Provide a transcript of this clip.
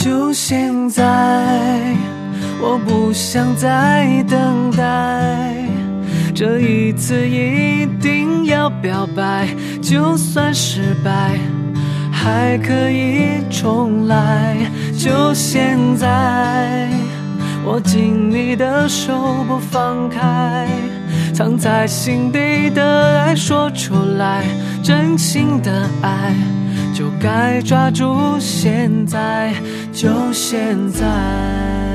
就现在，我不想再等待，这一次一定要表白，就算失败还可以重来。就现在，握紧你的手不放开，藏在心底的爱说出来，真心的爱就该抓住现在，就现在。